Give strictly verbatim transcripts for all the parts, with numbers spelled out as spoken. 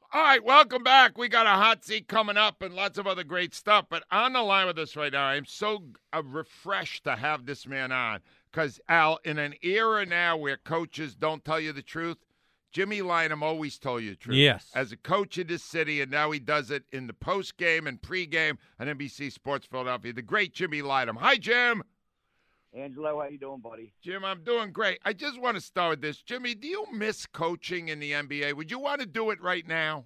All right, welcome back. We got a hot seat coming up and lots of other great stuff. But on the line with us right now, I'm so uh, refreshed to have this man on. Because, Al, in an era now where coaches don't tell you the truth, Jimmy Lynam always told you the truth. Yes. As a coach in this city, and now he does it in the postgame and pregame on N B C Sports Philadelphia. The great Jimmy Lynam. Hi, Jim. Angelo, how you doing, buddy? Jim, I'm doing great. I just want to start with this. Jimmy, do you miss coaching in the N B A? Would you want to do it right now?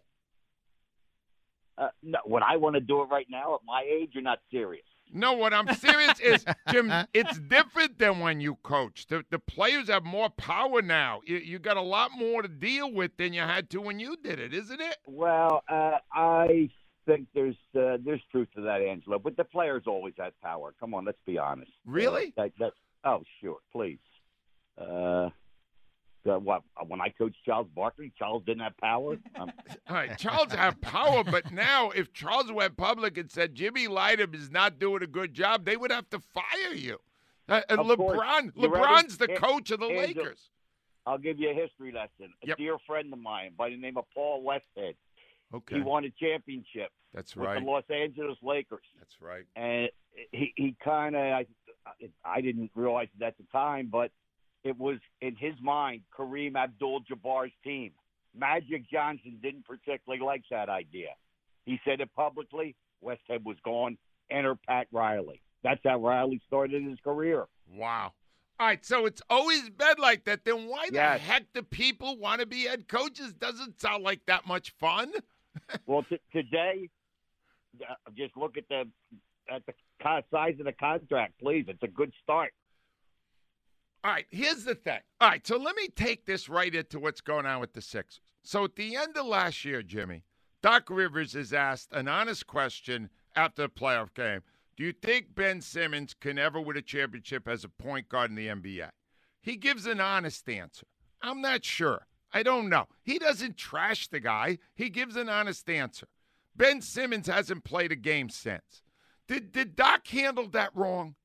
Uh, no, when I want to do it right now, at my age, you're not serious. No, what I'm serious is, Jim, it's different than when you coached. The, the players have more power now. You, you got a lot more to deal with than you had to when you did it, isn't it? Well, uh, I think there's uh, there's truth to that, Angelo. But the players always had power. Come on, let's be honest. Really? Uh, that, that, oh, sure, please. Uh, uh, what? When I coached Charles Barkley, Charles didn't have power. Um, All right, Charles had power, but now if Charles went public and said Jimmy Lynam is not doing a good job, they would have to fire you. Uh, and Of LeBron, course. You LeBron's ready? the coach of the Angelo, Lakers. I'll give you a history lesson. A Yep. dear friend of mine by the name of Paul Westhead. Okay, He won a championship that's with right. the Los Angeles Lakers. That's right. And he, he kind of, I, I didn't realize it at the time, but it was in his mind Kareem Abdul-Jabbar's team. Magic Johnson didn't particularly like that idea. He said it publicly. Westhead was gone. Enter Pat Riley. That's how Riley started his career. Wow. All right, so it's always been like that. Then why the Yes. heck do people want to be head coaches? Doesn't sound like that much fun. Well, t- today, uh, just look at the at the co- size of the contract, please. It's a good start. All right, here's the thing. All right, so let me take this right into what's going on with the Sixers. So at the end of last year, Jimmy, Doc Rivers is asked an honest question after the playoff game. Do you think Ben Simmons can ever win a championship as a point guard in the N B A? He gives an honest answer. I'm not sure. I don't know. He doesn't trash the guy. He gives an honest answer. Ben Simmons hasn't played a game since. Did, did Doc handle that wrong?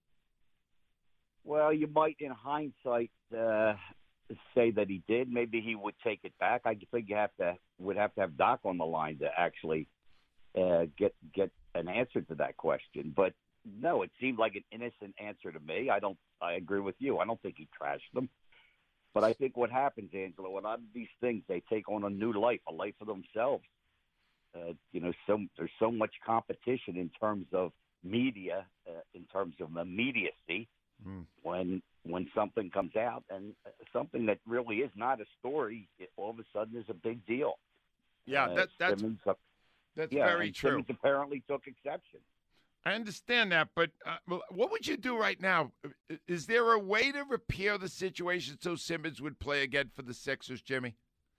Well, you might, in hindsight, uh, say that he did. Maybe he would take it back. I think you have to would have to have Doc on the line to actually uh, get get an answer to that question. But no, it seemed like an innocent answer to me. I don't. I agree with you. I don't think he trashed them. But I think what happens, Angela, a lot of these things, they take on a new life, a life of themselves. Uh, you know, so there's so much competition in terms of media, uh, in terms of immediacy. Mm. When when something comes out and something that really is not a story, it all of a sudden is a big deal. Yeah, Uh, that, that's Simmons, uh, that's yeah, very and true. Simmons apparently took exception. I understand that, but uh, well, what would you do right now? Is there a way to repair the situation so Simmons would play again for the Sixers, Jimmy?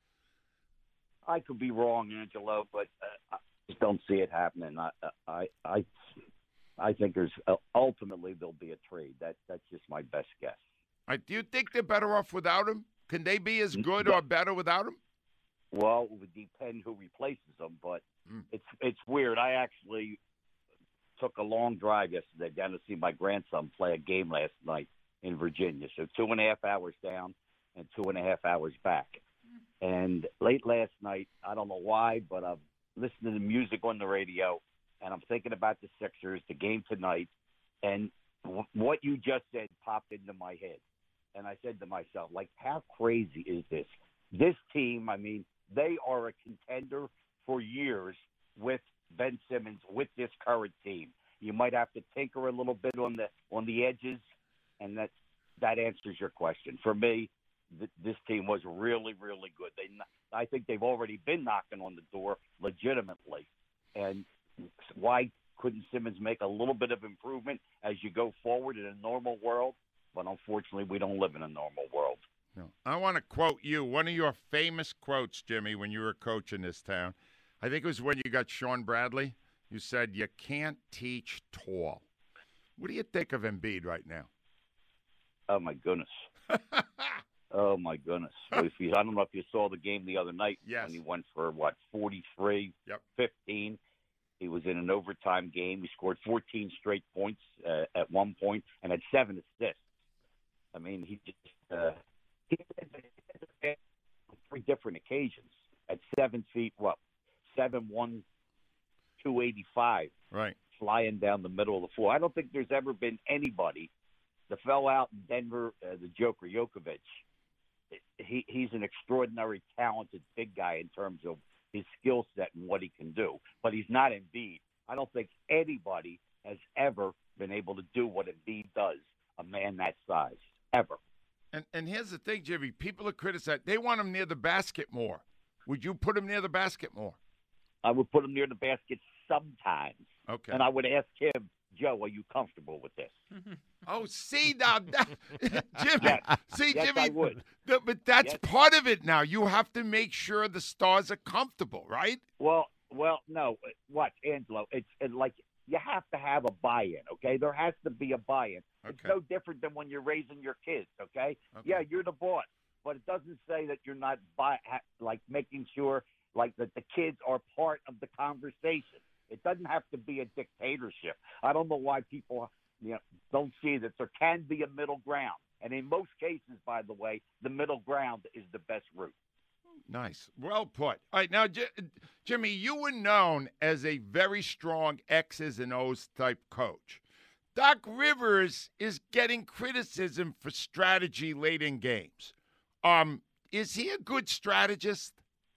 I could be wrong, Angelo, but uh, I just don't see it happening. I I I, I think there's uh, ultimately there'll be a trade. That that's just my best guess. All right, do you think they're better off without him? Can they be as good or better without him? Well, it would depend who replaces them, but Mm. it's it's weird. I actually took a long drive yesterday down to see my grandson play a game last night in Virginia. So two and a half hours down and two and a half hours back. And late last night, I don't know why, but I'm listening to music on the radio, and I'm thinking about the Sixers, the game tonight, and w- what you just said popped into my head. And I said to myself, like, how crazy is this? This team, I mean, they are a contender for years with Ben Simmons, with this current team. You might have to tinker a little bit on the on the edges, and that that answers your question. For me, th- this team was really, really good. They, I think they've already been knocking on the door legitimately. And why couldn't Simmons make a little bit of improvement as you go forward in a normal world? But unfortunately, we don't live in a normal world. No. I want to quote you, one of your famous quotes, Jimmy, when you were a coach in this town. I think it was when you got Sean Bradley. You said, you can't teach tall. What do you think of Embiid right now? Oh, my goodness. Oh, my goodness. If you, I don't know if you saw the game the other night Yes. when he went for, what, forty-three, Yep. fifteen. He was in an overtime game. He scored fourteen straight points uh, at one point and had seven assists. I mean, he just uh, he did it on three different occasions at seven feet, what, seven one, two eighty-five, Right. flying down the middle of the floor. I don't think there's ever been anybody. The fellow out in Denver, uh, the Joker Jokovic, he, he's an extraordinary, talented big guy in terms of his skill set and what he can do. But he's not Embiid. I don't think anybody has ever been able to do what Embiid does, a man that size, ever. And and here's the thing, Jimmy. People are criticizing. They want him near the basket more. Would you put him near the basket more? I would put him near the basket sometimes. Okay. And I would ask him, Joe, are you comfortable with this? Oh, see now, that, Jimmy. Yes. See, Yes, Jimmy. I would. the- but that's Yes. part of it now. You have to make sure the stars are comfortable, right? Well, well, no. Watch, Angelo. It's, it's like you have to have a buy-in, okay? There has to be a buy-in. It's Okay. no different than when you're raising your kids, okay? Okay. Yeah, you're the boss, but it doesn't say that you're not buy, ha, like making sure like that the kids are part of the conversation. It doesn't have to be a dictatorship. I don't know why people you know, don't see that there can be a middle ground. And in most cases, by the way, the middle ground is the best route. Nice. Well put. All right, now, J- Jimmy, you were known as a very strong X's and O's type coach. Doc Rivers is getting criticism for strategy late in games. Um, is he a good strategist?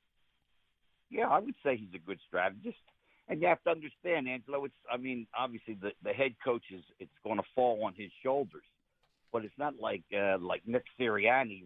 Yeah, I would say he's a good strategist. And you have to understand, Angelo, it's, I mean, obviously the, the head coach is, it's going to fall on his shoulders. But it's not like, uh, like Nick Sirianni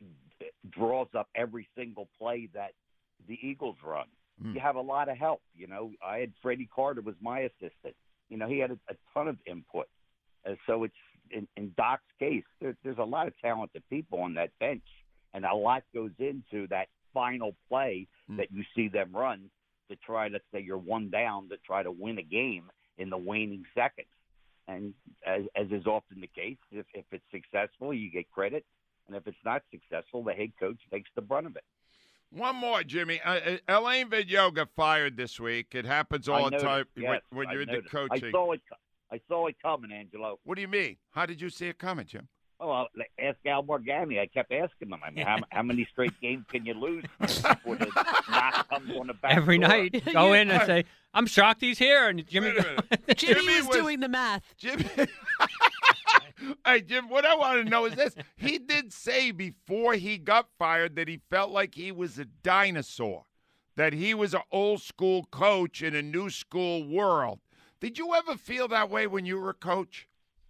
draws up every single play that the Eagles run. Mm. You have a lot of help. You know, I had Freddie Carter was my assistant. You know, he had a, a ton of input. And so it's, in, in Doc's case, there, there's a lot of talented people on that bench. And a lot goes into that final play mm. that you see them run to try, let's say you're one down, to try to win a game in the waning seconds. And as, as is often the case, if, if it's successful, you get credit. And if it's not successful, the head coach takes the brunt of it. One more, Jimmy. Uh, uh, Elaine Vigneault got fired this week. It happens all I the time yes, when, when I you're in the noticed. coaching. I saw it. I saw it coming, Angelo. What do you mean? How did you see it coming, Jim? Oh, well, ask Al Morgani. I kept asking him. I mean, how, how many straight games can you lose before the knock comes on the back Every door? night, go in and say, "I'm shocked he's here," and Jimmy. Wait a minute. Jimmy, Jimmy was, was- doing the math. Jimmy. Hey, Jim, what I want to know is this. He did say before he got fired that he felt like he was a dinosaur, that he was an old school coach in a new school world. Did you ever feel that way when you were a coach?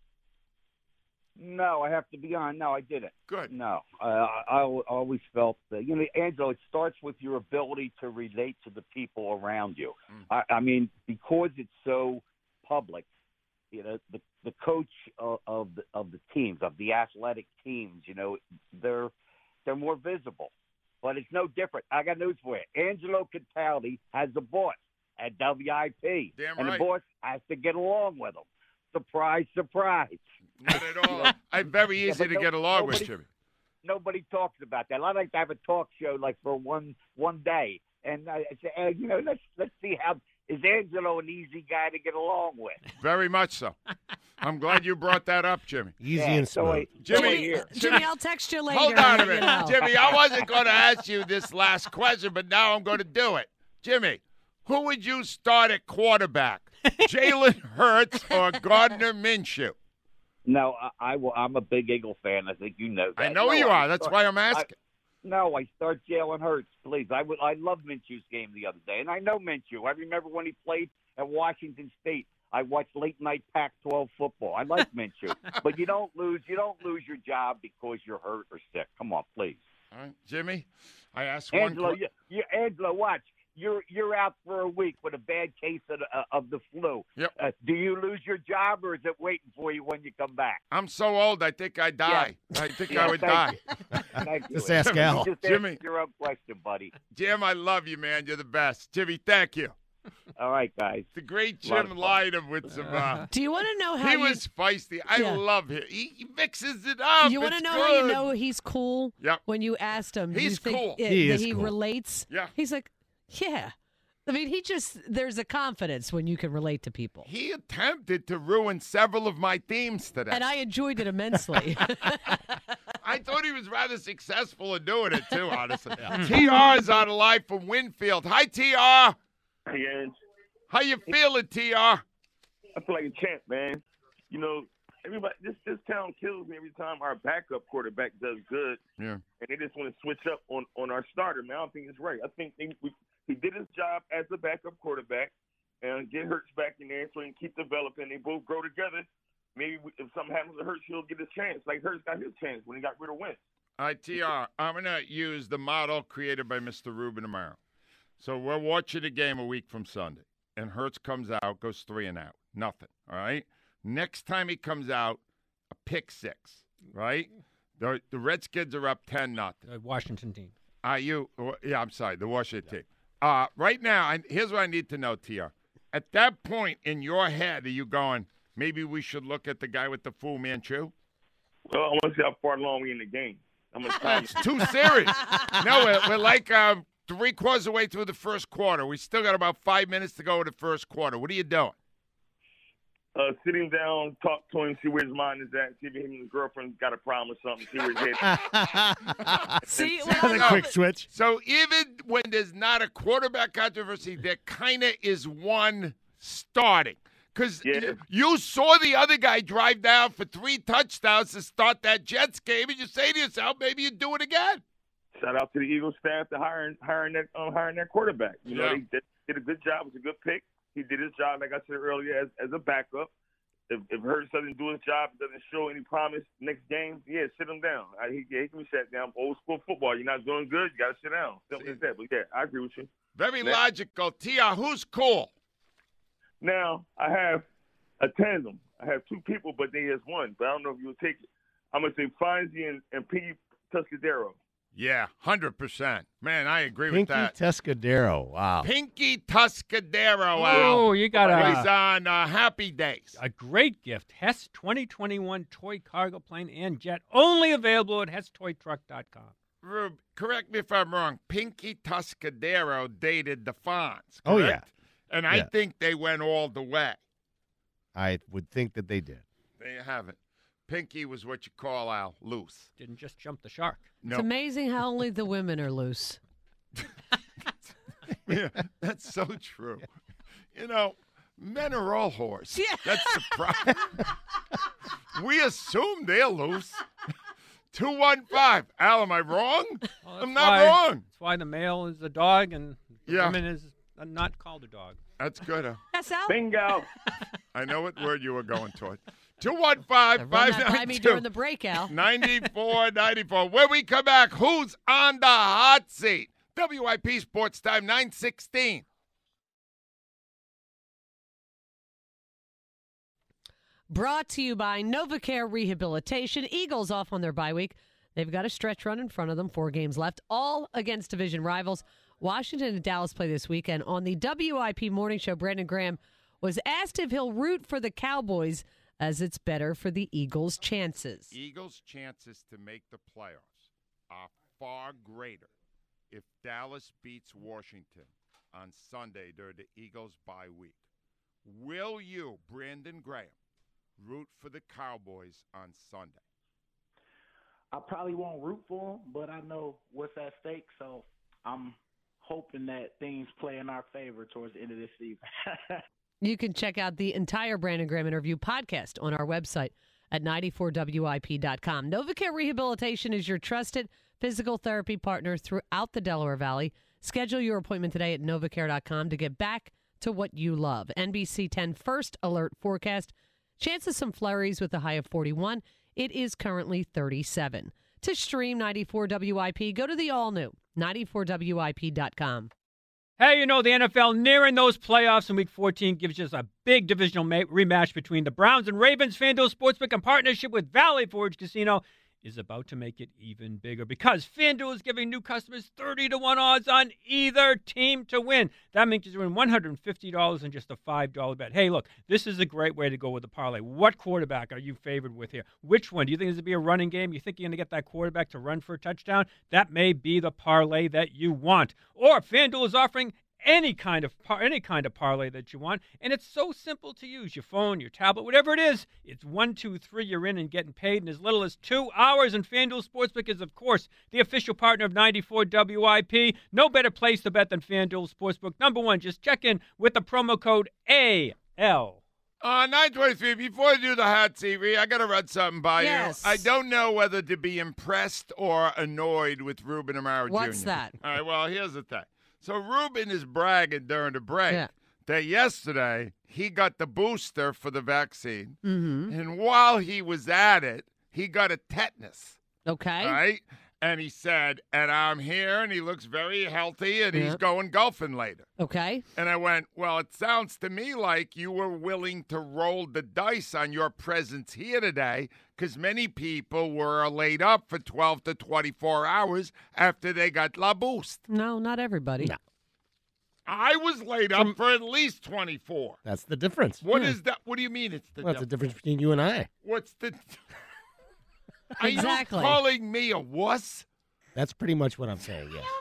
No, I have to be honest. No, I didn't. Good. No, uh, I, I always felt that, you know, Angelo, it starts with your ability to relate to the people around you. Mm. I, I mean, because it's so public, you know, the the coach of, of the of the teams, of the athletic teams, you know, they're they're more visible. But it's no different. I got news for you. Angelo Cataldi has a boss at W I P, Damn and right. the boss has to get along with him. Surprise, surprise. Not at all. I'm very Yeah, easy but to no- get along with, nobody- Jimmy. Nobody talks about that. I like to have a talk show like for one one day, and I say, hey, you know, let's let's see how is Angelo an easy guy to get along with. Very much so. I'm glad you brought that up, Jimmy. Easy Yeah, and so smooth. I- Jimmy- so I Jimmy, hear. Jimmy, I'll text you later. Hold on a you minute. know. Jimmy, I wasn't going to ask you this last question, but now I'm going to do it. Jimmy, who would you start at quarterback? Jalen Hurts or Gardner Minshew? No, I, I will. I'm a big Eagle fan. I think you know that. I know no, you I are. That's start- why I'm asking. No, I start Jalen Hurts, please. I would. I love Minshew's game the other day, and I know Minshew. I remember when he played at Washington State. I watched late night Pac twelve football. I like Minshew, but you don't lose. You don't lose your job because you're hurt or sick. Come on, please. All right, Jimmy, I asked one Angelo, que- you, you, Angelo, watch. You're you're out for a week with a bad case of the, uh, of the flu. Yep. Uh, do you lose your job, or is it waiting for you when you come back? I'm so old, I think I'd die. I think Yeah, I would thank die. you. Thank you. Just ask Jimmy, Al. Just Jimmy. ask your own question, buddy. Jim, I love you, man. You're the best. Jimmy, thank you. All right, guys. The great Lot of Jim fun. Lyden with some. Uh, Do you want to know how he you, was feisty. I Yeah. love him. He, he mixes it up. you want to It's know how you good. know he's cool? Yep. When you asked him, do He's you think cool. it- He that is he cool. relates? Yeah. He's like, yeah. I mean, he just there's a confidence when you can relate to people, He attempted to ruin several of my themes today. and I enjoyed it immensely. I thought he was rather successful in doing it, too, honestly. T R is on the line from Winfield. Hi, T R. Hey, Aaron. How you feeling, T R? I feel like a champ, man. You know, everybody, this this town kills me every time our backup quarterback does good. Yeah. And they just want to switch up on, on our starter, man. I don't think it's right. I think they, we, he did his job as a backup quarterback and get Hurts back in there so he can keep developing. They both grow together. Maybe we, if something happens to Hurts, he'll get his chance. Like Hurts got his chance when he got rid of Wentz. All right, T R, I'm going to use the model created by Mister Ruben Amaro. So we're watching a game a week from Sunday, and Hurts comes out, goes three and out. Nothing, all right? Next time he comes out, a pick six, right? The, the Redskins are up ten nothing. The Washington team. Are you? Yeah, I'm sorry, the Washington team. Uh, right now, I, here's what I need to know, T R. At that point in your head, are you going, maybe we should look at the guy with the Fu Manchu? Well, I want to see how far along we in the game. I'm gonna time That's too serious. No, we're, we're like uh, three quarters of the way through the first quarter. We still got about five minutes to go in the first quarter. What are you doing? Uh, sitting down, talk to him, see where his mind is at, see if him and his girlfriend got a problem or something, see where his head is. See, That's well, a quick switch. So even when there's not a quarterback controversy, there kind of is one starting. Because Yeah. you saw the other guy drive down for three touchdowns to start that Jets game, and you say to yourself, maybe you do it again. Shout out to the Eagles staff to hiring hiring that um, hiring that quarterback. You know, Yeah. they did, did a good job. It was a good pick. He did his job, like I said earlier, as, as a backup. If, if Hurts doesn't do his job, doesn't show any promise next game, yeah, sit him down. I, he, he can be sat down. Old school football. You're not doing good, you got to sit down. Simple as that. But, yeah, I agree with you. Very Next. logical. T R, who's cool? Now, I have a tandem. I have two people, but they is one. But I don't know if you'll take it. I'm going to say Fonzie and, and Piggy Tuscadero. Yeah, one hundred percent. Man, I agree Pinky with that. Tuscadero. Wow. Pinky Tuscadero. Oh, Wow. you got He's a, on uh, Happy Days. a great gift. Hess twenty twenty-one toy cargo plane and jet. Only available at hess toy truck dot com. Rube, correct me if I'm wrong. Pinky Tuscadero dated the Fonz. Oh, yeah. correct? And I Yeah. think they went all the way. I would think that they did. There you have it. Pinky was what you call Al loose. Didn't just jump the shark. No, it's amazing how only the women are loose. yeah, that's so true. You know, men are all whores. Yeah. That's the problem. We assume they're loose. two one five. Al, am I wrong? Well, that's I'm not why- wrong. That's why the male is a dog and the Yeah. woman is not called a dog. That's good. Huh? Yes, Al? Bingo. I know what word you were going toward. two one five, Run five that by nine me two, during the break, Al. ninety-four ninety-four. When we come back, who's on the hot seat? W I P Sports Time, nine sixteen. Brought to you by NovaCare Rehabilitation. Eagles off on their bye week. They've got a stretch run in front of them, four games left, all against division rivals. Washington and Dallas play this weekend. On the W I P Morning Show, Brandon Graham was asked if he'll root for the Cowboys as it's better for the Eagles' chances. Eagles' chances to make the playoffs are far greater if Dallas beats Washington on Sunday during the Eagles' bye week. Will you, Brandon Graham, root for the Cowboys on Sunday? I probably won't root for them, but I know what's at stake, so I'm hoping that things play in our favor towards the end of this season. You can check out the entire Brandon Graham interview podcast on our website at ninety-four W I P dot com. NovaCare Rehabilitation is your trusted physical therapy partner throughout the Delaware Valley. Schedule your appointment today at novacare dot com to get back to what you love. N B C ten first alert forecast. Chance of some flurries with a high of forty-one. It is currently thirty-seven. To stream ninety-four W I P, go to the all-new ninety-four W I P dot com. Hey, you know, the N F L nearing those playoffs in Week fourteen gives us a big divisional ma- rematch between the Browns and Ravens. FanDuel Sportsbook in partnership with Valley Forge Casino is about to make it even bigger because FanDuel is giving new customers thirty to one odds on either team to win. That means you win one hundred fifty dollars in just a five dollar bet. Hey, look, this is a great way to go with the parlay. What quarterback are you favored with here? Which one? Do you think this will be a running game? You think you're going to get that quarterback to run for a touchdown? That may be the parlay that you want. Or FanDuel is offering any kind of par- any kind of parlay that you want, and it's so simple to use. Your phone, your tablet, whatever it is, it's one, two, three. You're in and getting paid in as little as two hours. And FanDuel Sportsbook is, of course, the official partner of ninety-four W I P. No better place to bet than FanDuel Sportsbook. Number one, just check in with the promo code A L. Uh, nine twenty-three, before I do the hot seat, Ree, I got to run something by Yes. you. I don't know whether to be impressed or annoyed with Ruben Amaro Junior What's that? All right, well, here's the thing. So Ruben is bragging during the break Yeah. that yesterday he got the booster for the vaccine, Mm-hmm. and while he was at it, he got a tetanus, Okay. right? And he said, and I'm here, and he looks very healthy, and Yeah. he's going golfing later. Okay. And I went, well, it sounds to me like you were willing to roll the dice on your presence here today because many people were laid up for twelve to twenty-four hours after they got La Boost. No, not everybody. No. I was laid up From- for at least twenty-four. That's the difference. What Yeah. is that? What do you mean it's the Well, that's the dou- difference between you and I. What's the... Are Exactly. you calling me a wuss? That's pretty much what I'm saying, yes.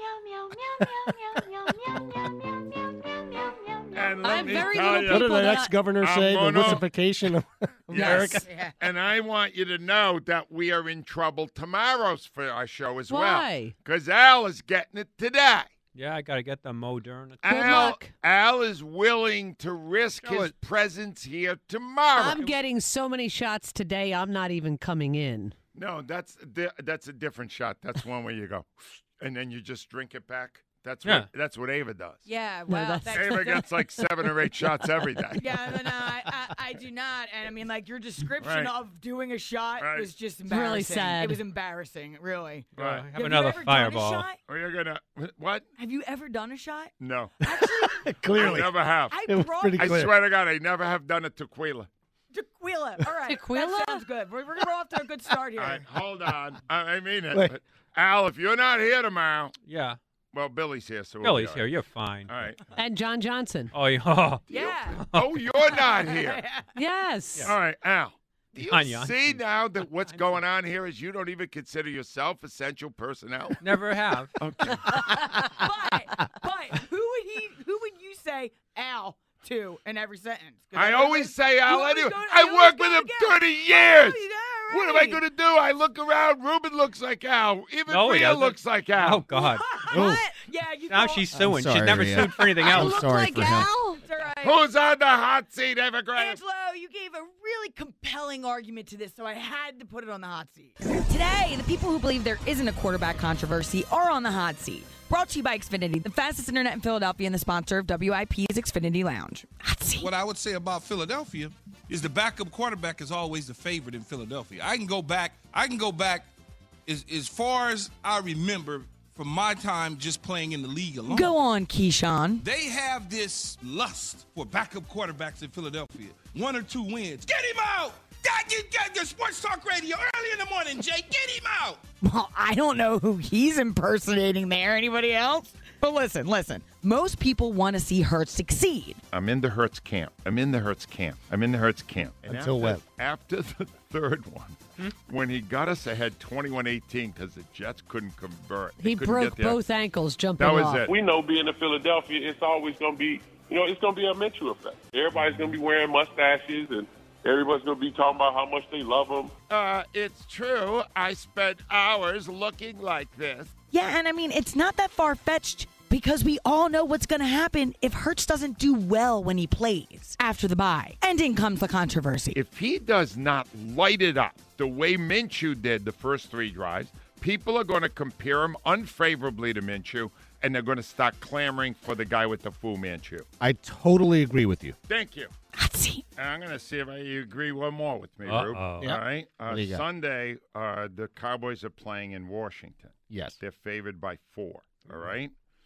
And let I have me very tell little you, What did people the that- ex-governor I'm say? The gonna- wussification of America? Yes. And I want you to know that we are in trouble tomorrow for our show as well. Why? Because Al is getting it today. Yeah, I got to get the Moderna. Good Al, luck. Al is willing to risk Go his it. presence here tomorrow. I'm getting so many shots today, I'm not even coming in. no, that's di- that's a different shot. That's one where you go, and then you just drink it back. That's Yeah. what that's what Ava does. Yeah, No, well, that's- thanks. Ava gets like seven or eight shots every day. Yeah, no, no, I, I, I do not. And I mean, like, your description Right. of doing a shot Right. was just really embarrassing. sad. It was embarrassing, really. Right. Uh, have you another ever fireball. Done a shot? Or you're gonna what? Have you ever done a shot? No, Actually, Clearly. I never have. I It was brought pretty I clear. swear to God, I never have done a tequila. tequila. All right. Tequila? That sounds good. We're, we're going to go off to a good start here. All right, hold on. I, I mean it. Wait. But Al, if you're not here tomorrow, Yeah, well, Billy's here, so we'll Billy's be all here. right. You're fine. All right. And John Johnson. Oh, yeah. Yeah. Oh, you're not here. Yes. All right, Al. Do you Anya. see now that what's going on here is you don't even consider yourself essential personnel? Never have. Okay. but, but who would he? Who would you say Al to in every sentence? 'Cause I know always that- say you Al always anyway. go- I you always worked go with him together. thirty years. Oh, yeah, What am I right. going to do? I look around. Ruben looks like Al. Even No, he Rhea doesn't. looks like Al. Oh, God. What? Yeah, you Now go- she's suing. She's sorry, never Rhea. sued for anything I else. look sorry like for him. Al. It's all right. Who's on the hot seat, Evergrande? Angelo, you gave a really compelling argument to this, so I had to put it on the hot seat. Today, the people who believe there isn't a quarterback controversy are on the hot seat. Brought to you by Xfinity, the fastest internet in Philadelphia and the sponsor of W I P's Xfinity Lounge. Hot seat. What I would say about Philadelphia is the backup quarterback is always the favorite in Philadelphia. I can go back. I can go back as as far as I remember from my time just playing in the league alone. Go on, Keyshawn. They have this lust for backup quarterbacks in Philadelphia. One or two wins. Get him out! God, you got your sports talk radio early in the morning, Jay. Get him out! Well, I don't know who he's impersonating there. Anybody else? But listen, listen. Most people want to see Hurts succeed. I'm in the Hertz camp. I'm in the Hertz camp. I'm in the Hertz camp. And Until after, when? After the third one, Hmm? when he got us ahead twenty-one eighteen because the Jets couldn't convert. They He couldn't broke get there. both ankles jumping That was off. it. We know being in Philadelphia, it's always going to be, you know, it's going to be a Mitchell effect. Everybody's going to be wearing mustaches, and everybody's going to be talking about how much they love him. Uh, it's true. I spent hours looking like this. Yeah, and I mean, it's not that far-fetched because we all know what's going to happen if Hurts doesn't do well when he plays after the bye. And in comes the controversy. If he does not light it up the way Minshew did the first three drives, people are going to compare him unfavorably to Minshew, and they're going to start clamoring for the guy with the Fu Manchu. I totally agree with you. Thank you. Hot seat. And I'm going to see if I, you agree one more with me, Uh-oh. Rube. All Yeah. right. Uh, What do you got? Sunday, uh, the Cowboys are playing in Washington. Yes. They're favored by four. All right.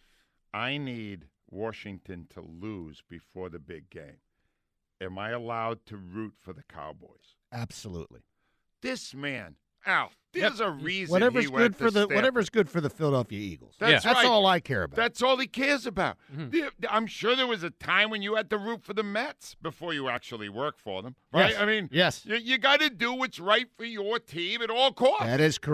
I need Washington to lose before the big game. Am I allowed to root for the Cowboys? Absolutely. This man, Al, there's a reason Whatever's he went good to for the Stanford. whatever's good for the Philadelphia Eagles. That's That's right. all I care about. That's all he cares about. Mhm. The- I'm sure there was a time when you had to root for the Mets before you actually work for them, right? Yes. I mean, Yes. you, you got to do what's right for your team at all costs. That is correct.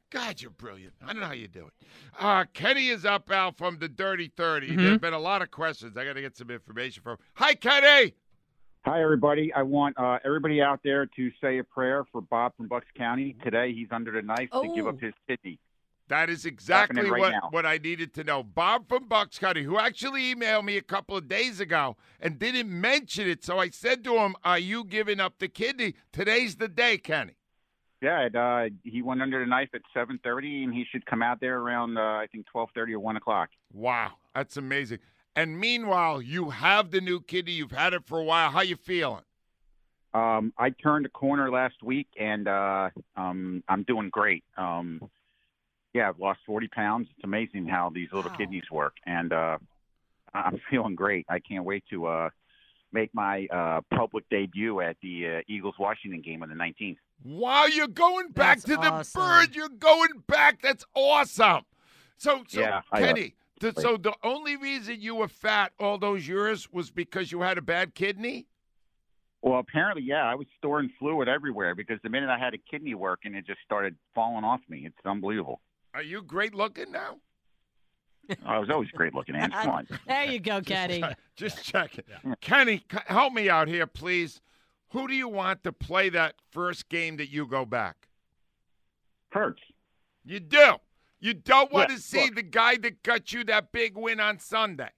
God, you're brilliant. I don't know how you do it. Uh, Kenny is up, Al, from the Dirty thirty. Mhm. There have been a lot of questions. I got to get some information from. Hi, Kenny. Hi, everybody. I want uh, everybody out there to say a prayer for Bob from Bucks County. Today, he's under the knife to give Oh. up his kidney. That is exactly Happening right what, now. what I needed to know. Bob from Bucks County, who actually emailed me a couple of days ago and didn't mention it. So I said to him, are you giving up the kidney? Today's the day, Kenny. Yeah, it, uh, he went under the knife at seven thirty, and he should come out there around, uh, I think, twelve thirty or one o'clock. Wow, that's amazing. And meanwhile, you have the new kidney. You've had it for a while. How you feeling? Um, I turned a corner last week, and uh, um, I'm doing great. Um, yeah, I've lost forty pounds. It's amazing how these little Wow. kidneys work, and uh, I'm feeling great. I can't wait to uh, make my uh, public debut at the uh, Eagles-Washington game on the nineteenth. Wow, you're going back That's to the awesome. bird. You're going back. That's awesome. So, so Yeah, I, uh, Kenny, th- so the only reason you were fat all those years was because you had a bad kidney? Well, apparently, yeah, I was storing fluid everywhere because the minute I had a kidney working, it just started falling off me. It's unbelievable. Are you great looking now? I was always great looking, Ange. Come on. There you go, Kenny. Just checking. Kenny, c- help me out here, please. Who do you want to play that first game that you go back? Hurts. You do. You don't want Yeah, to see look. the guy that got you that big win on Sunday.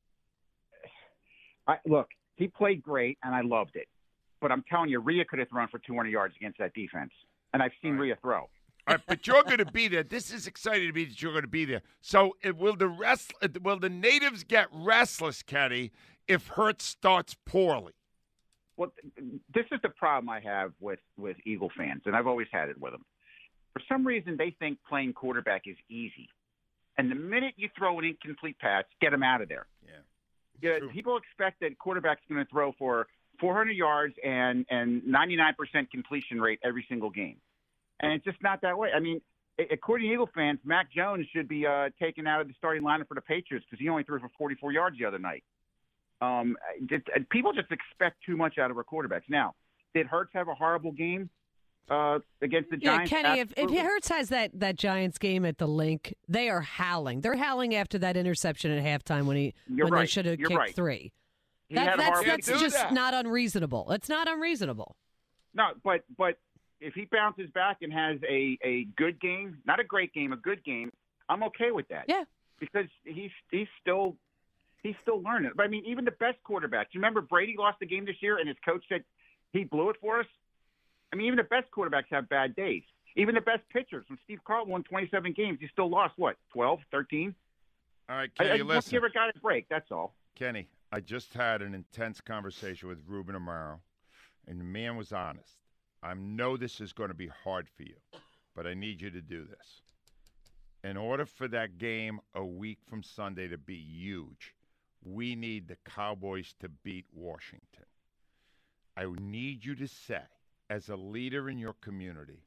I, look, he played great, and I loved it. But I'm telling you, Rhea could have thrown for two hundred yards against that defense. And I've seen All right. Rhea throw. All right, but you're going to be there. This is exciting to me that you're going to be there. So, it, will the rest? Will the natives get restless, Kenny, if Hurts starts poorly? Well, th- this is the problem I have with, with Eagle fans, and I've always had it with them. For some reason, they think playing quarterback is easy. And the minute you throw an incomplete pass, get them out of there. Yeah. Yeah, True. people expect that quarterback's going to throw for four hundred yards and and ninety-nine percent completion rate every single game, and it's just not that way. I mean, a- according to Eagle fans, Mac Jones should be uh, taken out of the starting lineup for the Patriots because he only threw for forty-four yards the other night. Um, just, uh, people just expect too much out of our quarterbacks. Now, did Hurts have a horrible game uh, against the Yeah, Giants? Kenny, if, if Absolutely. Hurts has that, that Giants game at the link, they are howling. They're howling after that interception at halftime when he You're when they right. should have You're kicked right. three. He That, had a that's horrible that's Can't do just that. not unreasonable. It's not unreasonable. No, but but if he bounces back and has a, a good game, not a great game, a good game, I'm okay with that. Yeah. Because he's he's still he's still learning. But I mean, even the best quarterbacks. You remember Brady lost the game this year, and his coach said he blew it for us. I mean, even the best quarterbacks have bad days. Even the best pitchers. When Steve Carlton won twenty-seven games, he still lost what, twelve, thirteen? All right, I, I Kenny, just listen. give a guy a break. That's all. Kenny, I just had an intense conversation with Ruben Amaro, and the man was honest. I know this is going to be hard for you, but I need you to do this. In order for that game a week from Sunday to be huge, we need the Cowboys to beat Washington. I need you to say, as a leader in your community,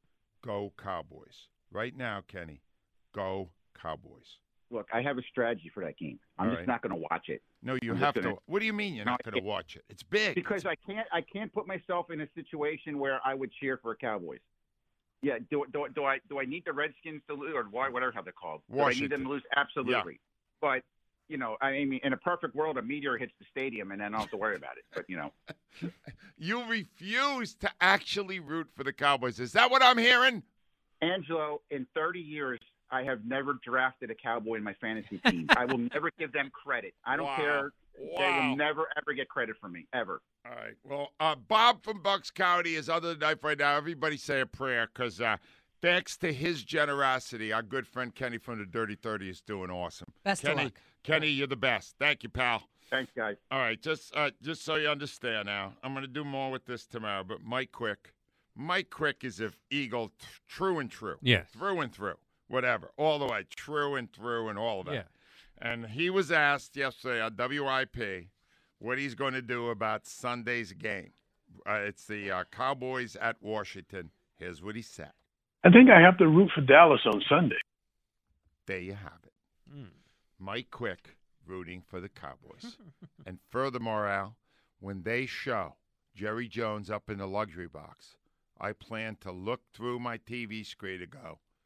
go Cowboys. Right now, Kenny, go Cowboys. Look, I have a strategy for that game. I'm All just right. not going to watch it. No, you I'm have just to. gonna- What do you mean you're No, not I going to can't. watch it? It's big. Because I can't I can't put myself in a situation where I would cheer for Cowboys. Yeah, do do do I do I need the Redskins to lose or why whatever how they're called? Do I need them Washington. to lose? Absolutely. But you know, I mean, in a perfect world, a meteor hits the stadium and then I don't have to worry about it. But you know, You refuse to actually root for the Cowboys. Is that what I'm hearing? Angelo, in thirty years, I have never drafted a Cowboy in my fantasy team. I will never give them credit. I don't Wow. care. They Wow. will never ever get credit from me ever. All right. Well, uh, Bob from Bucks County is under the knife right now. Everybody say a prayer because uh, thanks to his generosity, our good friend Kenny from the Dirty thirty is doing awesome. Best of Kenny, luck. Kenny, you're the best. Thank you, pal. Thanks, guys. All right, just uh, just so you understand now, I'm going to do more with this tomorrow, but Mike Quick, Mike Quick is an Eagle t- true and true. Yes. Through and through, whatever, all the way, true and through and all of that. Yeah. And he was asked yesterday on W I P what he's going to do about Sunday's game. Uh, it's the uh, Cowboys at Washington. Here's what he said. I think I have to root for Dallas on Sunday. There you have it. Mm. Mike Quick rooting for the Cowboys. And furthermore, Al, when they show Jerry Jones up in the luxury box, I plan to look through my T V screen and go,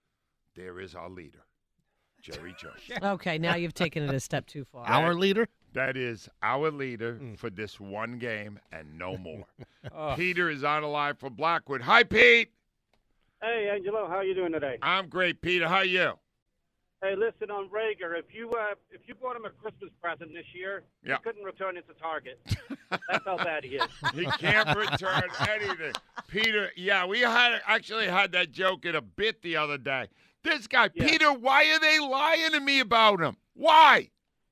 there is our leader, Jerry Jones. Okay, now you've taken it a step too far. Our leader? That is our leader for this one game and no more. Oh. Peter is on the line for Blackwood. Hi, Pete. Hey, Angelo, how you doing today? I'm great, Peter. How are you? Hey, listen, on Rager, if you uh, if you bought him a Christmas present this year, Yeah. he couldn't return it to Target. That's how bad he is. He can't return anything. Peter, yeah, we had actually had that joke in a bit the other day. This guy, Yeah. Peter, why are they lying to me about him? Why?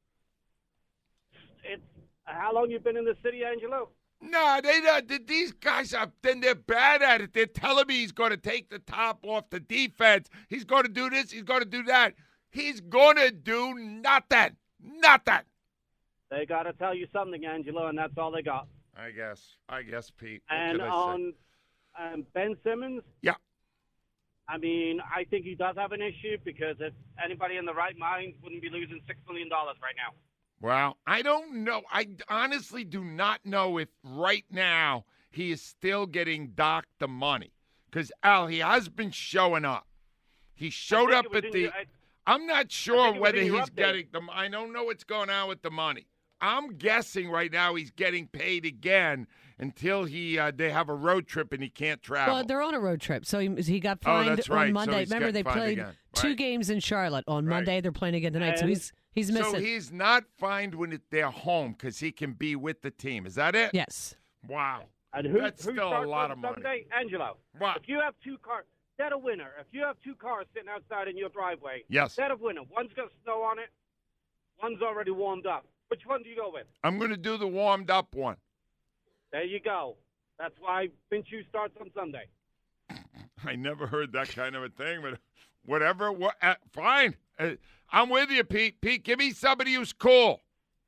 It's how long you been in the city, Angelo? No, they don't. These guys are. Then they're bad at it. They're telling me he's going to take the top off the defense. He's going to do this. He's going to do that. He's going to do nothing. Nothing. They got to tell you something, Angelo, and that's all they got. I guess. I guess, Pete. What And can I say? on um, Ben Simmons, Yeah. I mean, I think he does have an issue because if anybody in the right mind wouldn't be losing six million dollars right now. Well, I don't know. I honestly do not know if right now he is still getting docked the money. Because, Al, he has been showing up. He showed think up it was at in the. your- I- I'm not sure think it was whether in your he's update. getting the. I don't know what's going on with the money. I'm guessing right now he's getting paid again until he uh, they have a road trip and he can't travel. Well, they're on a road trip, so he, he got Oh, fined that's right. on So Monday. he's Remember, they getting fined played again. two Right. games in Charlotte. On Right. Monday, they're playing again tonight, so And- he's he's missing. So he's not fined when it, they're home because he can be with the team. Is that it? Yes. Wow. And who, That's who still a starts lot on of money. Sunday? Angelo. What? If you have two cars, instead of winner, if you have two cars sitting outside in your driveway, Yes. instead of winner, one's got snow on it, one's already warmed up. Which one do you go with? I'm going to do the warmed up one. There you go. That's why Minshew starts on Sunday. I never heard that kind of a thing, but whatever. What, uh, fine. Uh, I'm with you, Pete. Pete, give me somebody who's cool.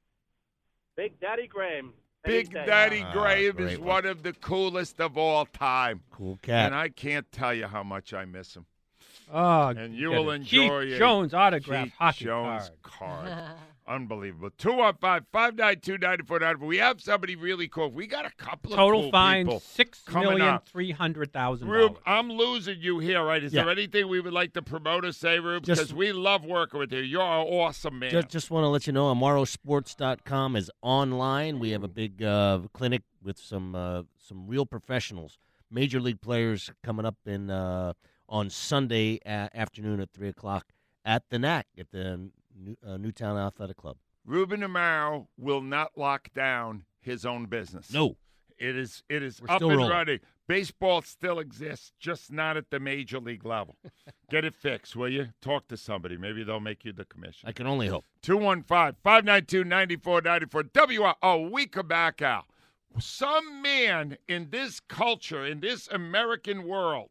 Big Daddy Graham. Big Anything. Daddy Ah, Graham great is one. one of the coolest of all time. Cool cat. And I can't tell you how much I miss him. Oh, And you get will it. enjoy Keith a Jones autographed Keith hockey Jones card. card. Unbelievable. two one five, five nine two, nine four nine four. We have somebody really cool. We got a couple of Total cool fine people six coming million up. three hundred thousand Rube, dollars. I'm losing you here, right? Is Yeah. there anything we would like to promote or say, Rube? Just- Because we love working with you. You're an awesome man. Just, just want to let you know, amaro sports dot com is online. We have a big uh, clinic with some uh, some real professionals, major league players coming up in uh, on Sunday a- afternoon at three o'clock at the N A C at the New, uh, Newtown Athletic Club. Ruben Amaro will not lock down his own business. No, It is it is We're up still and rolling. running. Baseball still exists, just not at the major league level. Get it fixed, will you? Talk to somebody. Maybe they'll make you the commissioner. I can only hope. two one five, five nine two, nine four nine four. W R. Oh, we come back, Al. Some man in this culture, in this American world,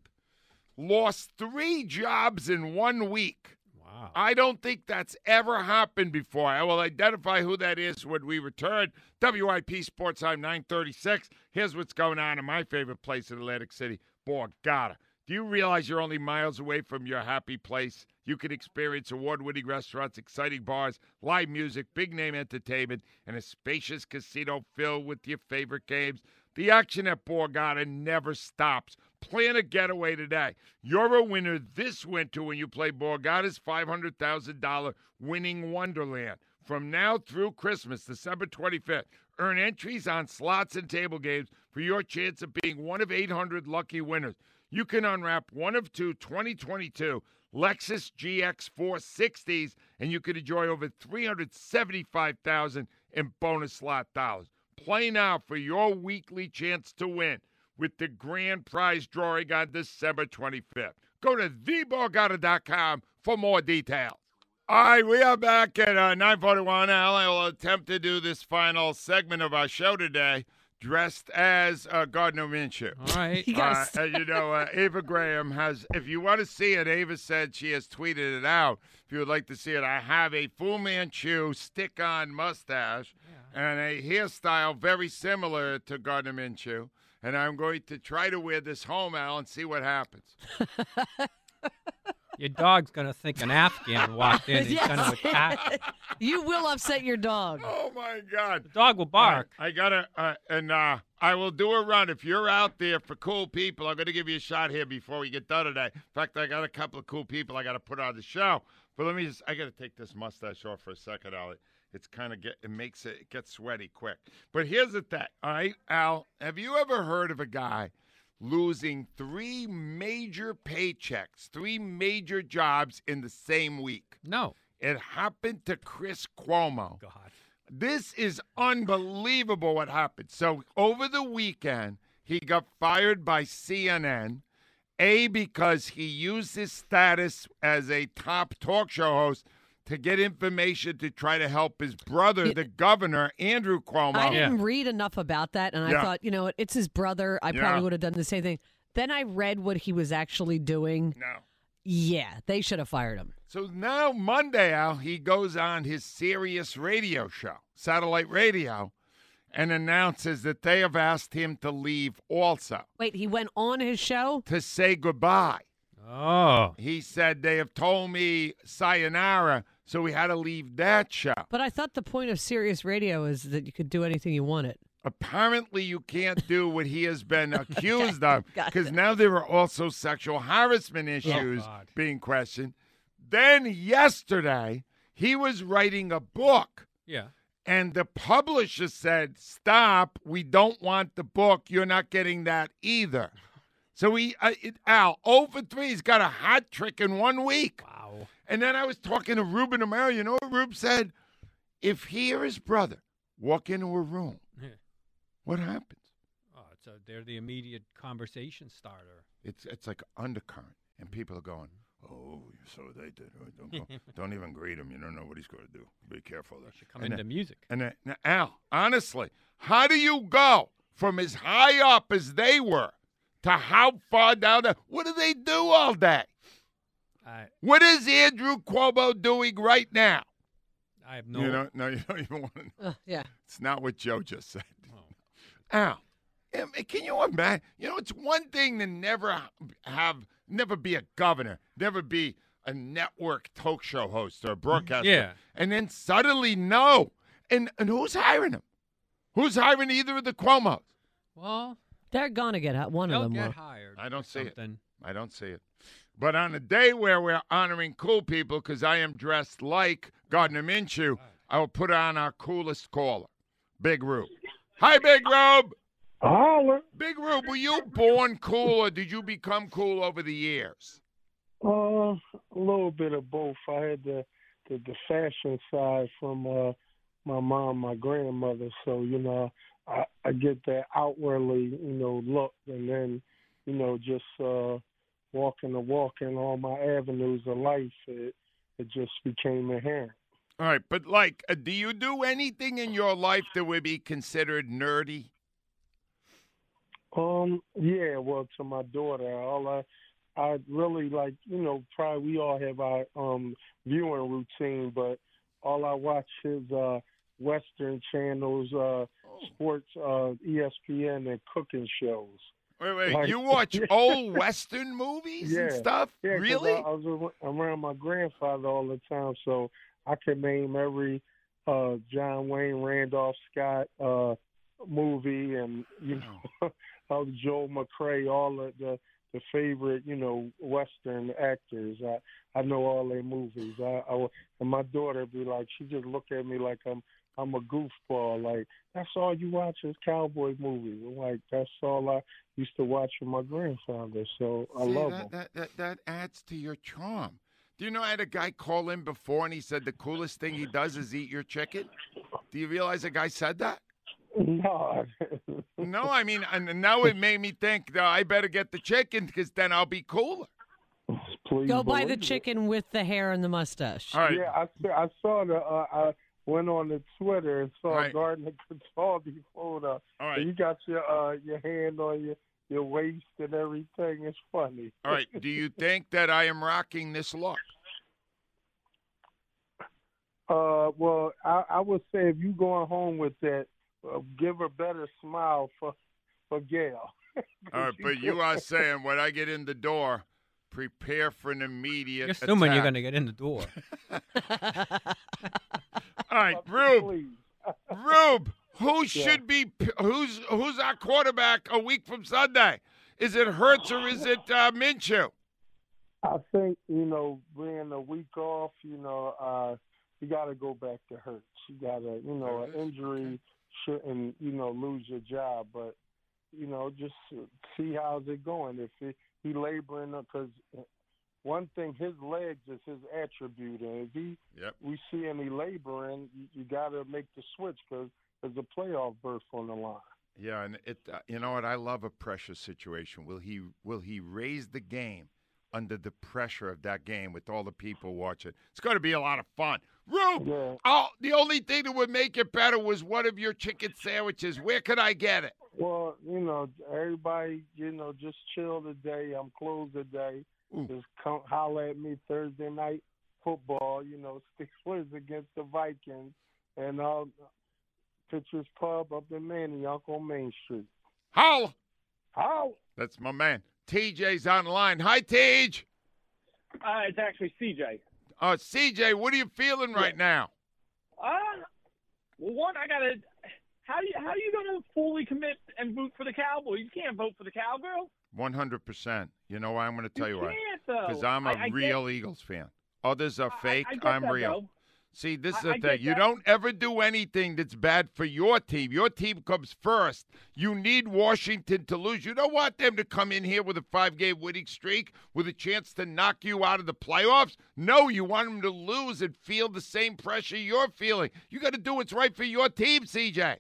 lost three jobs in one week. Wow. I don't think that's ever happened before. I will identify who that is when we return. W I P Sports Time nine thirty-six. Here's what's going on in my favorite place in Atlantic City, Borgata. Do you realize you're only miles away from your happy place? You can experience award-winning restaurants, exciting bars, live music, big-name entertainment, and a spacious casino filled with your favorite games. The action at Borgata never stops. Plan a getaway today. You're a winner this winter when you play Borgata's five hundred thousand dollars Winning Wonderland. From now through Christmas, December twenty-fifth, earn entries on slots and table games for your chance of being one of eight hundred lucky winners. You can unwrap one of two twenty twenty-two Lexus G X four sixties, and you can enjoy over three hundred seventy-five thousand dollars in bonus slot dollars. Play now for your weekly chance to win with the grand prize drawing on December twenty-fifth. Go to the borgata dot com for more details. All right, we are back at uh, nine forty-one. Al, I will attempt to do this final segment of our show today dressed as uh, Gardner Minshew. All right. Yes. Uh, and you know, uh, Ava Graham has, if you want to see it, Ava said she has tweeted it out. If you would like to see it, I have a Fu Manchu stick-on mustache and a hairstyle very similar to Gardner Minshew. And I'm going to try to wear this home, Al, and see what happens. Your dog's going to think an Afghan walked in and he's Yes. going to attack. You will upset your dog. Oh, my God. The dog will bark. I got to, uh, and uh, I will do a run. If you're out there for cool people, I'm going to give you a shot here before we get done today. In fact, I got a couple of cool people I got to put on the show. But let me just, I got to take this mustache off for a second, Al. It's kind of get, it makes it, it gets sweaty quick. But here's the thing, all right, Al, have you ever heard of a guy losing three major paychecks, three major jobs in the same week? No. It happened to Chris Cuomo. God. This is unbelievable what happened. So over the weekend, he got fired by C N N, A, because he used his status as a top talk show host to get information to try to help his brother, Yeah. the governor, Andrew Cuomo. I didn't read enough about that, and I Yeah. thought, you know, what, it's his brother. I Yeah. probably would have done the same thing. Then I read what he was actually doing. No. Yeah, they should have fired him. So now Monday, Al, he goes on his Sirius radio show, satellite radio, and announces that they have asked him to leave also, Wait, he went on his show? to say goodbye. Oh. He said, they have told me sayonara, so we had to leave that show. But I thought the point of Sirius Radio is that you could do anything you wanted. Apparently, you can't do what he has been accused of, got because now there are also sexual harassment issues God. being questioned. Then yesterday, he was writing a book, Yeah. and the publisher said, stop, we don't want the book. You're not getting that either. So he, uh, it, Al, oh for three, he's got a hat trick in one week. Wow. And then I was talking to Ruben Amaro. You know what Rube said? If he or his brother walk into a room, Yeah. what happens? Oh, it's a, they're the immediate conversation starter. It's it's like undercurrent, and people are going, "Oh, so they did. Oh, don't go, don't even greet him. You don't know what he's going to do. Be careful." There. Should come And into then- music. And then, now, Al, honestly, how do you go from as high up as they were to how far down? The, what do they do all day? I What is Andrew Cuomo doing right now? I have no. You know, no, you don't even want to know. Uh, yeah. It's not what Joe just said. Oh. Al, am- can you imagine? You know, it's one thing to never have, never be a governor, never be a network talk show host or a broadcaster. Yeah. And then suddenly, no. And and who's hiring him? Who's hiring either of the Cuomos? Well, They're going to get out. One they'll of them get will. hired. I don't for see it. something. I don't see it. But on a day where we're honoring cool people, because I am dressed like Gardner Minshew, I will put on our coolest caller, Big Rube. Hi, Big Rube. Holler. Big Rube, were you born cool or did you become cool over the years? Uh, a little bit of both. I had the the, the fashion side from uh, my mom, my grandmother. So you know, I, I get that outwardly, you know, look, and then, you know, just uh, walking the walk in all my avenues of life. It it just became inherent. All right, but like, uh, do you do anything in your life that would be considered nerdy? Um, yeah, well, to my daughter, all I, I really like, you know, probably we all have our um viewing routine, but all I watch is uh Western channels, uh sports, uh E S P N, and cooking shows. Wait, wait, Like- you watch old Western movies and Yeah. stuff? Yeah, 'cause Really? I, I was ar- around my grandfather all the time, so I can name every uh John Wayne, Randolph Scott uh movie, and you know, uh, Joel McCrae, all of the the favorite, you know, Western actors. I I know all their movies. I, I and my daughter be like, she just look at me like I'm I'm a goofball. Like, that's all you watch is cowboy movies. I'm like, that's all I used to watch with my grandfather. So I See, love that, them. that, that, that adds to your charm. Do you know I had a guy call in before and he said the coolest thing he does is eat your chicken? Do you realize a guy said that? No. No, I mean, and now it made me think that I better get the chicken because then I'll be cooler. Please Go buy the believe it. chicken with the hair and the mustache. All right. Yeah, I, saw- I saw the. Uh, I went on the Twitter and saw All right. Gardner Cataldi photo. All right. And you got your uh, your hand on your your waist and everything. It's funny. All right. Do you think that I am rocking this look? Uh, well, I, I would say if you going home with that, uh, give a better smile for for Gail. All right, but you are saying when I get in the door, Prepare for an immediate You're assuming you're attack. going to get in the door. All right, Rube. Rube, who should be who's who's our quarterback a week from Sunday? Is it Hurts or is it uh, Minshew? I think, you know, bringing a week off, you know, uh, you got to go back to Hurts. You got to, you know, an injury shouldn't, you know, lose your job. But, you know, just see how's it going. If he, he laboring, because one thing, his legs is his attribute. And if he, yep. we see him he laboring, you, you got to make the switch because there's a playoff berth on the line. Yeah, and it. Uh, you know what? I love a pressure situation. Will he? Will he raise the game under the pressure of that game with all the people watching? It's going to be a lot of fun. Rube, yeah. oh, the only thing that would make it better was one of your chicken sandwiches. Where could I get it? Well, you know, everybody, you know, just chill today. I'm closed today. Ooh. Just come holler at me Thursday night football. You know, Steelers against the Vikings, and uh, Pitcher's Pub up in Manioc on Main Street. Holla! Holla! That's my man. T J's on the line. Hi, T J. Uh, it's actually C J. Uh, C J, what are you feeling right now? Uh, well, one, I gotta. How you how you gonna fully commit and vote for the Cowboys? You can't vote for the Cowgirls. One hundred percent. You know why? I'm going to tell you, You why. can't, though. Because I'm a I- I real get- Eagles fan. Others are fake. I get I'm that, real. though. See, this is I- I the get thing. You that. don't ever do anything that's bad for your team. Your team comes first. You need Washington to lose. You don't want them to come in here with a five-game winning streak with a chance to knock you out of the playoffs. No, you want them to lose and feel the same pressure you're feeling. You got to do what's right for your team, C J.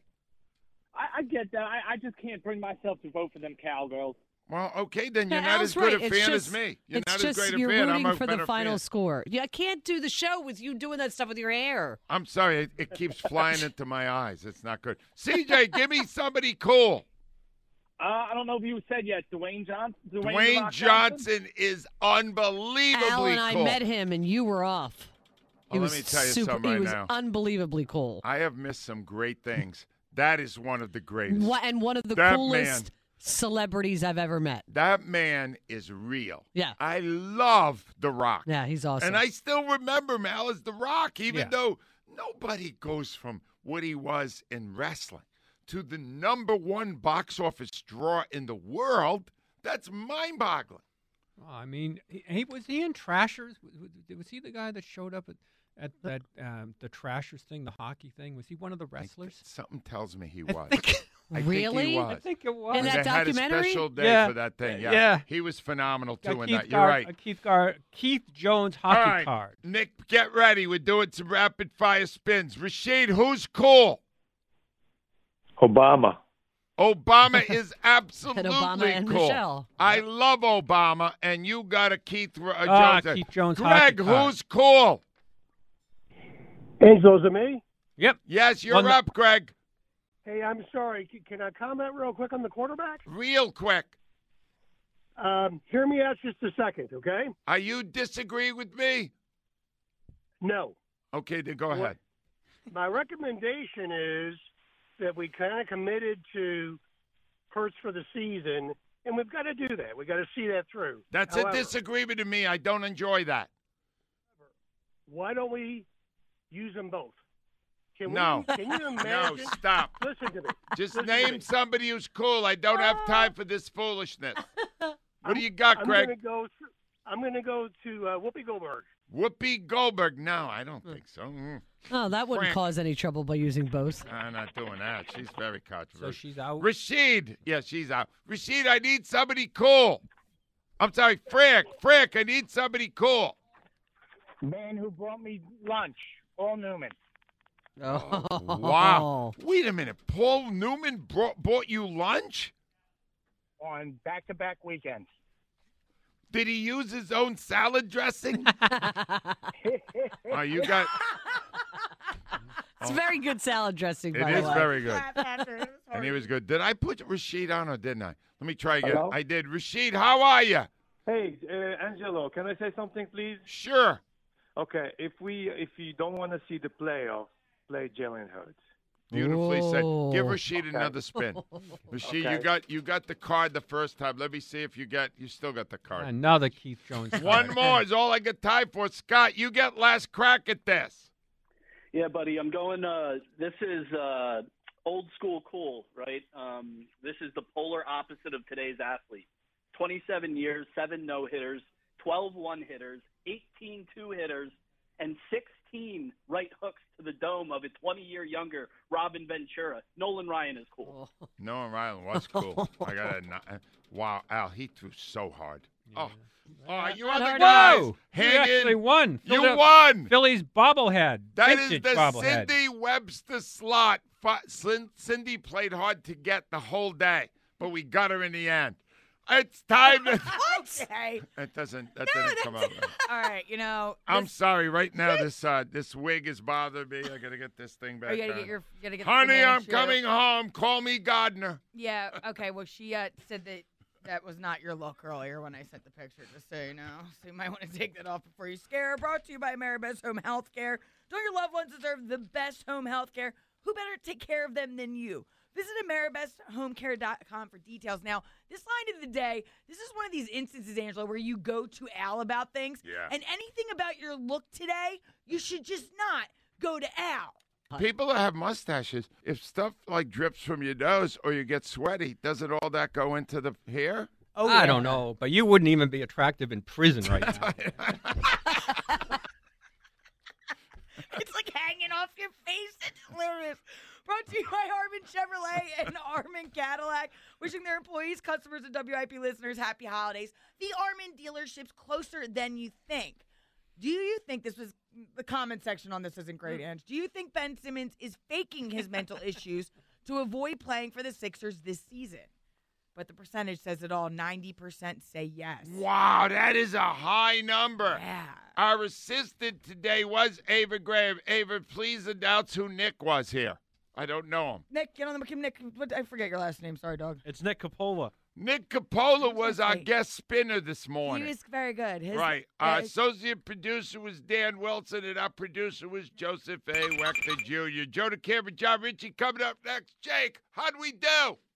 I, I get that. I, I just can't bring myself to vote for them Cowgirls. Well, okay, then you're Yeah, not Al's as good right. a It's fan just- as me. You're it's not just as great a you're fan. rooting I'm a for the better final fan. score. Yeah, I can't do the show with you doing that stuff with your hair. I'm sorry, it, it keeps flying into my eyes. It's not good. C J, give me somebody cool. Uh, I don't know if you said yet, Dwayne Johnson. Dwayne, The Dwayne Rock Johnson is unbelievably Al and I cool. met him, and you were off. He Well, was let me tell you super, something He right was now. unbelievably cool. I have missed some great things. That is one of the greatest. What, and one of the That coolest man. celebrities I've ever met. That man is real. Yeah. I love The Rock. Yeah, he's awesome. And I still remember him, Al, as The Rock, even Yeah. though nobody goes from what he was in wrestling to the number one box office draw in the world. That's mind-boggling. Oh, I mean, he, he was he in Trashers? Was, was he the guy that showed up at, at that um, the Trashers thing, the hockey thing? Was he one of the wrestlers? Something tells me he was. I Really? think he I was. I think it was. In that they had a documentary? special day Yeah. for that thing. Yeah. Yeah. He was phenomenal, Got too, in Keith that. You're Gar- right. uh, Keith Gar- Keith Jones All hockey right, card. Nick, get ready. We're doing some rapid-fire spins. Rashid, who's cool? Obama. Obama is absolutely Obama and cool. Michelle. I love Obama, and you got a Keith uh, Jones. Ah, there. Keith Jones Greg, hockey card. who's cool? Enzo's a me? Yep. Yes, you're Well, no- up, Greg. Hey, I'm sorry. C- Can I comment real quick on the quarterback? Real quick. Um, hear me out just a second, okay? Are you disagreeing with me? No. Okay, then go What- ahead. My recommendation is that we kind of committed to Hurts for the season, and we've got to do that. We've got to see that through. That's However, a disagreement to me. I don't enjoy that. Why don't we use them both? Can No. We, can you imagine? No, stop. Listen to me. Just Listen to me. name somebody who's cool. I don't have time for this foolishness. What do you got, I'm Greg? Gonna go th- I'm going to go to uh, Whoopi Goldberg. Whoopi Goldberg. No, I don't think so. Mm. Oh, that wouldn't Frank. cause any trouble by using both. I'm not doing that. She's very controversial. So she's out. Rashid. Yeah, she's out. Rashid, I need somebody cool. I'm sorry, Frank. Frank, I need somebody cool. Man who brought me lunch, Paul Newman. Oh, Wow. Wait a minute. Paul Newman brought, bought you lunch? On back-to-back weekends. Did he use his own salad dressing? Oh, you got. It's very good salad dressing, It by is the way. very good. And he was good. Did I put Rashid on or didn't I? Let me try again. Hello? I did. Rashid, how are you? Hey, uh, Angelo, can I say something, please? Sure. Okay, if we if you don't want to see the playoff, play Jalen Hurts. Beautifully said. Give Whoa. Rashid another spin. Rashid, Okay. you got you got the card the first time. Let me see if you get you still got the card. Another Keith Jones. One card. more is all I got time for. Scott, you get last crack at this. Yeah, buddy, I'm going. Uh, this is uh, old school cool, right? Um, this is the polar opposite of today's athlete. twenty-seven years, seven no hitters, twelve one hitters, eighteen two hitters, and sixteen right hooks to the dome of a twenty year younger Robin Ventura. Nolan Ryan is cool. Nolan Ryan was cool. I got a wow, Al, he threw so hard. Oh, oh, you Not other hard guys, enough. You hang actually in. won. You Philly- won. Philly's bobblehead. That is Vintage the bobblehead. Cindy Webster slot. Fi- Cin- Cindy played hard to get the whole day, but we got her in the end. It's time to. Okay. That doesn't. That didn't come out. Right. All right, you know. I'm this- sorry. Right now, this uh, this wig is bothering me. I gotta get this thing back. Oh, you gotta on. get your, you gotta get the Honey, banana I'm shoe. coming home. Call me Gardner. Yeah. Okay. Well, she uh, said that that was not your look earlier when I sent the picture. Just so you know, so you might want to take that off before you scare her. Brought to you by Maribest Home Health Care. Don't your loved ones deserve the best home health care? Who better take care of them than you? Visit Ameribest Home Care dot com for details. Now, this line of the day, this is one of these instances, Angela, where you go to Al about things. Yeah. And anything about your look today, you should just not go to Al. People that have mustaches, if stuff like drips from your nose or you get sweaty, doesn't all that go into the hair? Oh, I don't know, but you wouldn't even be attractive in prison right now. It's like hanging off your face. It's hilarious. Brought to you by Harmon Chevrolet and Armin Cadillac. Wishing their employees, customers, and W I P listeners happy holidays. The Armin dealership's closer than you think. Do you think this was the comment section on this isn't great, Ange? Do you think Ben Simmons is faking his mental issues to avoid playing for the Sixers this season? But the percentage says it all. ninety percent say yes. Wow, that is a high number. Yeah. Our assistant today was Ava Graham. Ava, please announce who Nick was here. I don't know him. Nick, get on the Nick. What, I forget your last name. Sorry, dog. It's Nick Capola. Nick Capola was our guest spinner this morning. He was very good. His, Right. yeah, Our his- associate producer was Dan Wilson, and our producer was Joseph A. Wechter Junior Joe DeCamera, John Ritchie coming up next. Jake, how'd we do?